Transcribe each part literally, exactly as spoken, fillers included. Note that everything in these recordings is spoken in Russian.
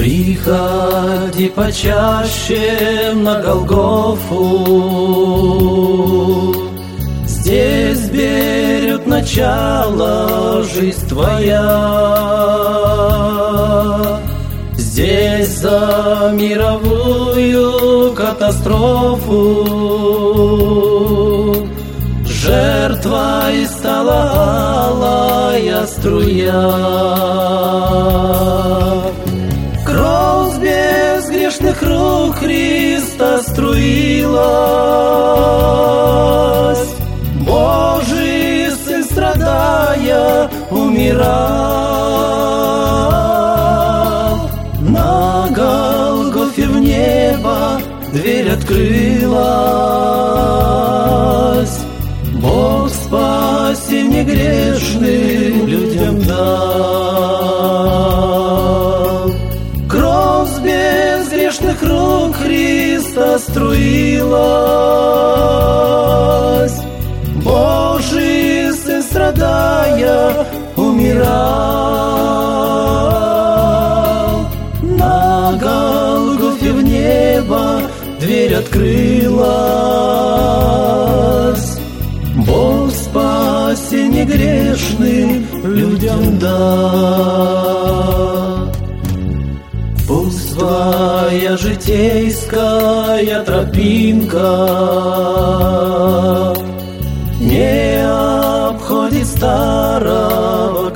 Приходи почаще на Голгофу, здесь берет начало жизнь твоя. Здесь за мировую катастрофу жертвой стала алая струя. Кровь с безгрешных рук Христа струилась, Божий Сын, страдая, умирал. На Голгофе в небо дверь открылась, Бог спасение грешным людям дал. Кровь с безгрешных рук Христа струилась, Божий Сын, страдая, умирал. На Голгофе в небо дверь открылась, Бог спасение грешным людям дал. Пусть твоя житейская тропинка не обходит старого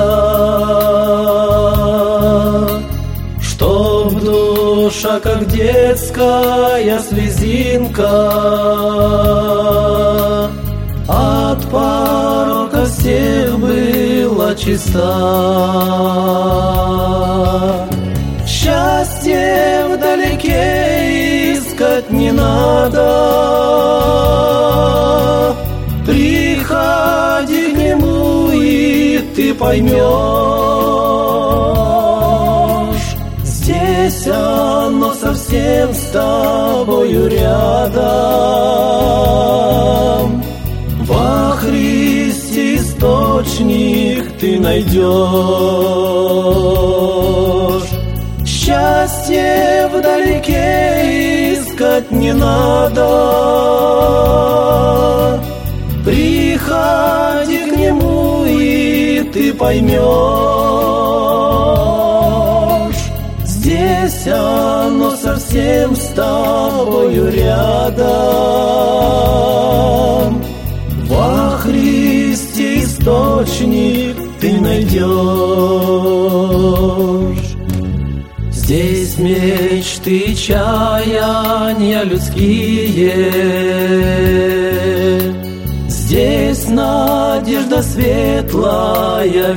креста, чтоб душа, как детская слезинка, от порока всех была чиста. Счастье вдалеке искать не надо, приходи к нему, и ты поймешь, здесь оно совсем с тобою рядом. Во Христе источник ты найдешь. Счастье вдалеке искать не надо, приходи к нему, и ты поймешь, здесь оно совсем с тобою рядом. Во Христе источник ты найдешь. Здесь мечты, чаяния людские, здесь надежда светлая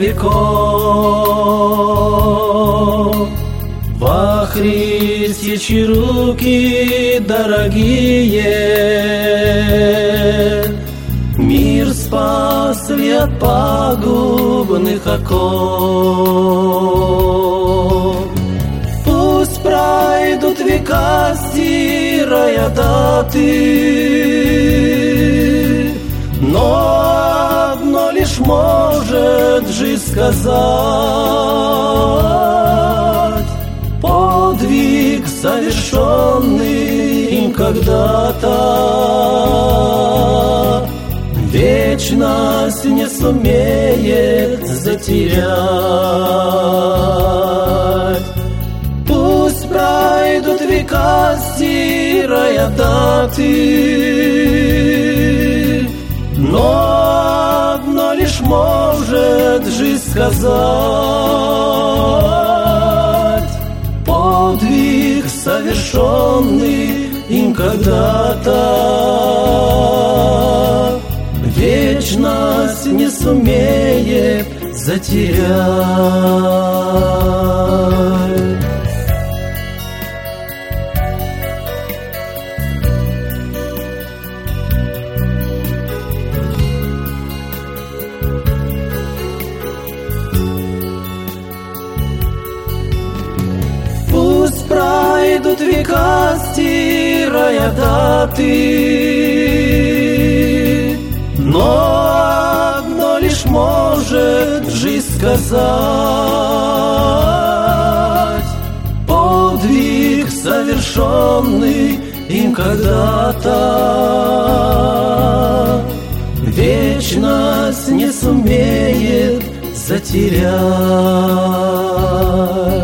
веков. Во Христе, чьи руки дорогие, мир спасли от пагубных оков. Пусть пройдут века, стирая даты, но одно лишь может жизнь сказать: подвиг, совершенный им когда-то, вечность не сумеет затерять. Пусть пройдут века, стирая даты, но одно лишь может жизнь сказать: подвиг, совершенный им когда-то, вечность не сумеет затерять. Пусть пройдут века, стирая даты, но одно лишь может жизнь сказать: подвиг, совершенный им когда-то, вечность не сумеет затерять.